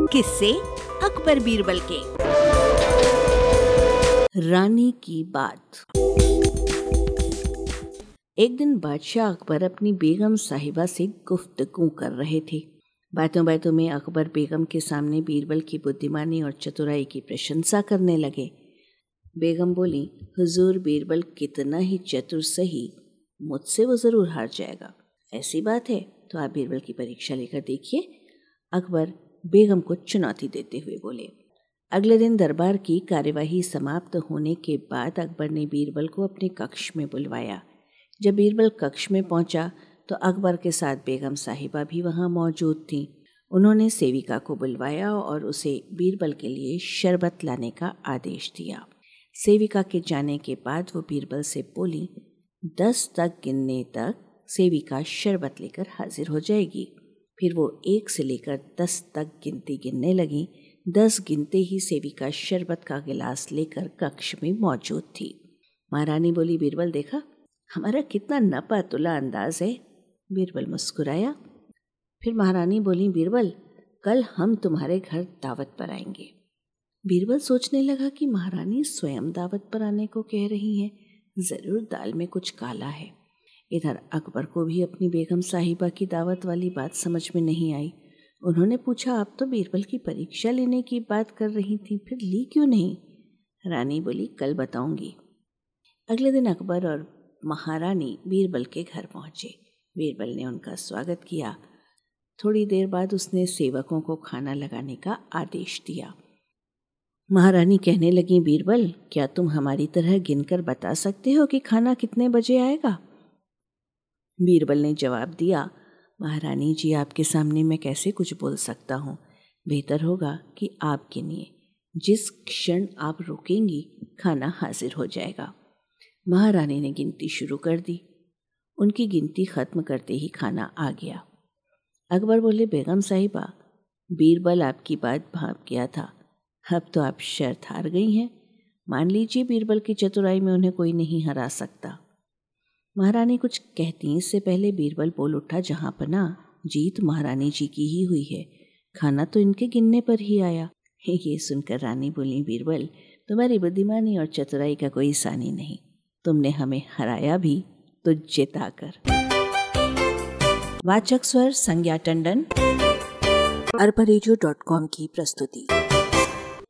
किस्से अकबर बीरबल के। रानी की बात। एक दिन बादशाह अकबर अपनी बेगम साहिबा से गुफ्तगू कर रहे थे। बातों बातों में अकबर बेगम के सामने बीरबल की बुद्धिमानी और चतुराई की प्रशंसा करने लगे। बेगम बोली, हुजूर बीरबल कितना ही चतुर सही, मुझसे वो जरूर हार जाएगा। ऐसी बात है तो आप बीरबल की परीक्षा लेकर देखिए। अकबर बेगम को चुनौती देते हुए बोले। अगले दिन दरबार की कार्यवाही समाप्त होने के बाद अकबर ने बीरबल को अपने कक्ष में बुलवाया। जब बीरबल कक्ष में पहुंचा तो अकबर के साथ बेगम साहिबा भी वहां मौजूद थीं। उन्होंने सेविका को बुलवाया और उसे बीरबल के लिए शरबत लाने का आदेश दिया। सेविका के जाने के बाद वो बीरबल से बोली, 10 तक गिनने तक सेविका शरबत लेकर हाजिर हो जाएगी। फिर वो 1 से लेकर 10 तक गिनती गिनने लगी। 10 गिनते ही सेविका शरबत का गिलास लेकर कक्ष में मौजूद थी। महारानी बोली, बीरबल देखा हमारा कितना नपा तुला अंदाज है। बीरबल मुस्कुराया। फिर महारानी बोली, बीरबल कल हम तुम्हारे घर दावत पर आएंगे। बीरबल सोचने लगा कि महारानी स्वयं दावत पर आने को कह रही हैं, जरूर दाल में कुछ काला है। इधर अकबर को भी अपनी बेगम साहिबा की दावत वाली बात समझ में नहीं आई। उन्होंने पूछा, आप तो बीरबल की परीक्षा लेने की बात कर रही थी, फिर ली क्यों नहीं? रानी बोली, कल बताऊंगी। अगले दिन अकबर और महारानी बीरबल के घर पहुंचे। बीरबल ने उनका स्वागत किया। थोड़ी देर बाद उसने सेवकों को खाना लगाने का आदेश दिया। महारानी कहने लगी, बीरबल क्या तुम हमारी तरह गिनकर बता सकते हो कि खाना कितने बजे आएगा? बीरबल ने जवाब दिया, महारानी जी आपके सामने मैं कैसे कुछ बोल सकता हूँ। बेहतर होगा कि आप गिनिए। जिस क्षण आप रुकेंगी खाना हाजिर हो जाएगा। महारानी ने गिनती शुरू कर दी। उनकी गिनती खत्म करते ही खाना आ गया। अकबर बोले, बेगम साहिबा बीरबल आपकी बात भांप गया था, अब तो आप शर्त हार गई हैं। मान लीजिए बीरबल की चतुराई में उन्हें कोई नहीं हरा सकता। महारानी कुछ कहती इससे पहले बीरबल बोल उठा, जहां पना जीत महारानी जी की ही हुई है, खाना तो इनके गिनने पर ही आया। ये सुनकर रानी बोली, बीरबल तुम्हारी बुद्धिमानी और चतुराई का कोई सानी नहीं, तुमने हमें हराया भी तो जिताकर। वाचक स्वर संज्ञा टंडन, arparegio.com की प्रस्तुति।